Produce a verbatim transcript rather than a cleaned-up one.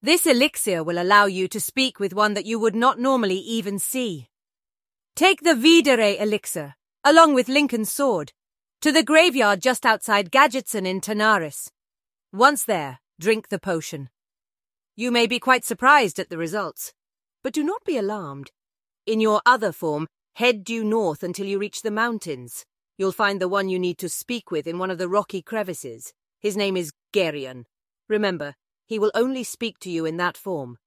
This elixir will allow you to speak with one that you would not normally even see. Take the Videre elixir, along with Lincoln's sword, to the graveyard just outside Gadgetson in Tanaris. Once there, drink the potion. You may be quite surprised at the results, but do not be alarmed. In your other form, head due north until you reach the mountains. You'll find the one you need to speak with in one of the rocky crevices. His name is Geryon. Remember, he will only speak to you in that form.